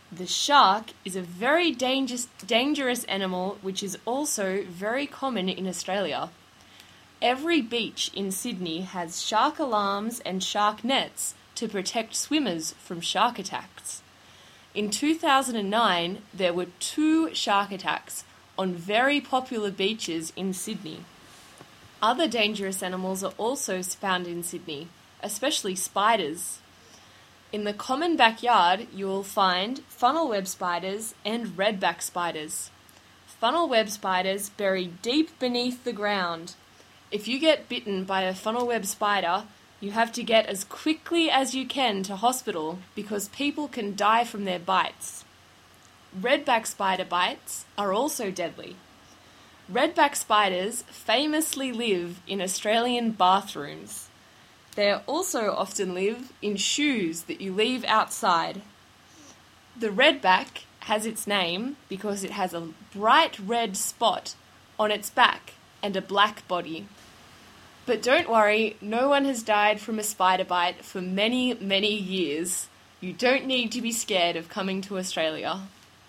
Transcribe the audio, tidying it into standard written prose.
The shark is a very dangerous animal which is also very common in Australia. Every beach in Sydney has shark alarms and shark nets to protect swimmers from shark attacks. In 2009, there were 2 shark attacks on very popular beaches in Sydney. Other dangerous animals are also found in Sydney, especially spiders. In the common backyard, you will find funnel web spiders and redback spiders. Funnel web spiders bury deep beneath the ground. If you get bitten by a funnel web spider, you have to get as quickly as you can to hospital because people can die from their bites. Redback spider bites are also deadly. Redback spiders famously live in Australian bathrooms. They also often live in shoes that you leave outside. The redback has its name because it has a bright red spot on its back and a black body. But don't worry, no one has died from a spider bite for many, many years. You don't need to be scared of coming to Australia.